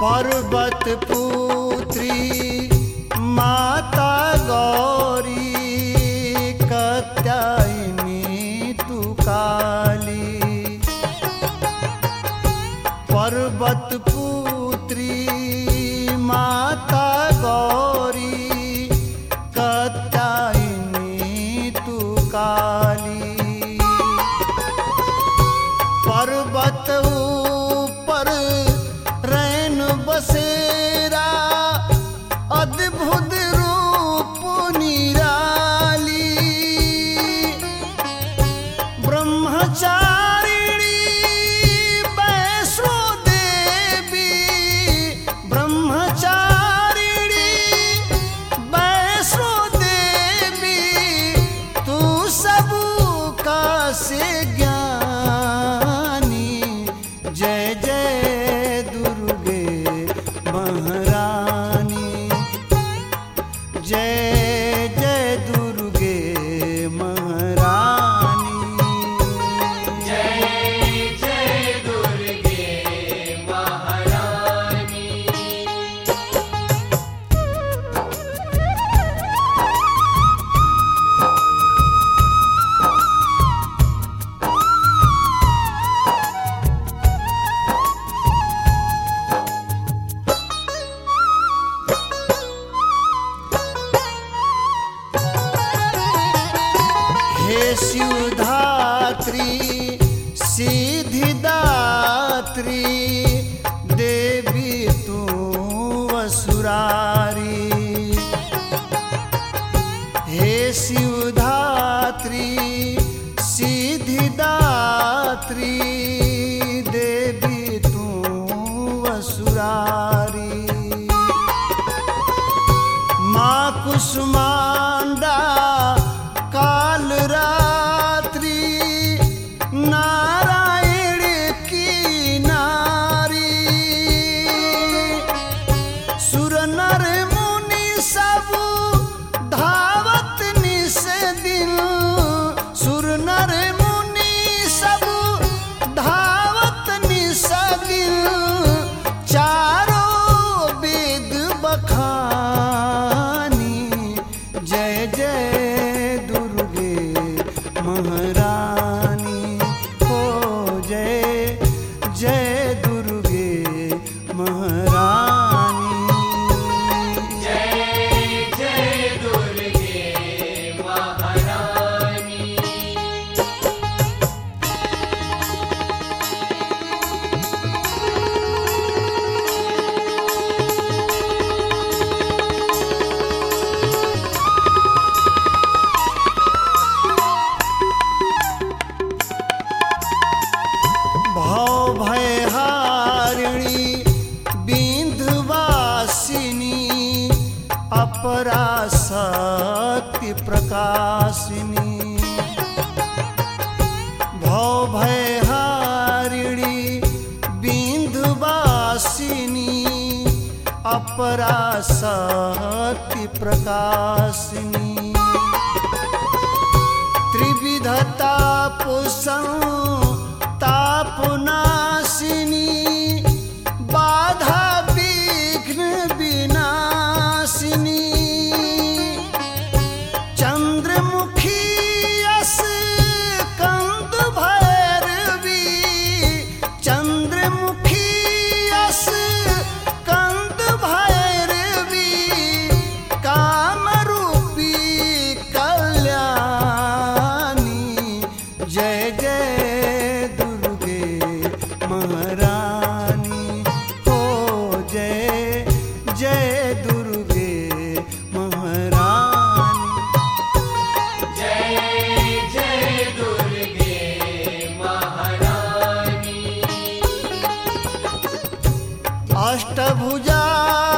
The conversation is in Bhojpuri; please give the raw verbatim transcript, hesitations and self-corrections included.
पर्वत पुत्री माता गौरी कात्यायनी तू काली। पर्वत पुत्री माता गौरी कात्यायनी तू काली। पर्वत ऊपर रैन बसेरा अद्भुत रूप निराली। ब्रह्मचारिणी वैष्णो देवी ब्रह्मचारिणी वैष्णो देवी तू सबका से ज्ञानी। जय जय दुर्गे महारानी जय जय दुर्गे महारानी जय जय दुर्गे महारानी। हे शिवधात्री सिद्धिदात्री देवी तू असुरारी। हे शिवधात्री सिद्धिदात्री देवी तू असुरारी। माँ कुसुमांडा काल रात्रि नारायण की नारी। सुर नर मुनि सब धावत निस दिन सुर नर मुनि सब धावत निस दिन। चारों वेद बखानी जय जय दुर्गे महारानी हो जय जय दुर्गे महारानी जय जय दुर्गे महारानी। भव भयहारिणी विंध्यवासिनी अपराशक्ति प्रकाशिनी। भव भयहारिणी विंध्यवासिनी अपराशक्ति प्रकाशिनी। त्रिविधता पुसं तापनाशिनी बाधा विघ्न विनाशिनी। चंद्रमुखी यस कंद भैरवी चंद्रमुखी यस कंद भैरवी कामरूपी कल्याणी। जय जय दुर्गे महारानी हो जय जय दुर्गे महारानी जय जय दुर्गे महारानी। अष्टभुजा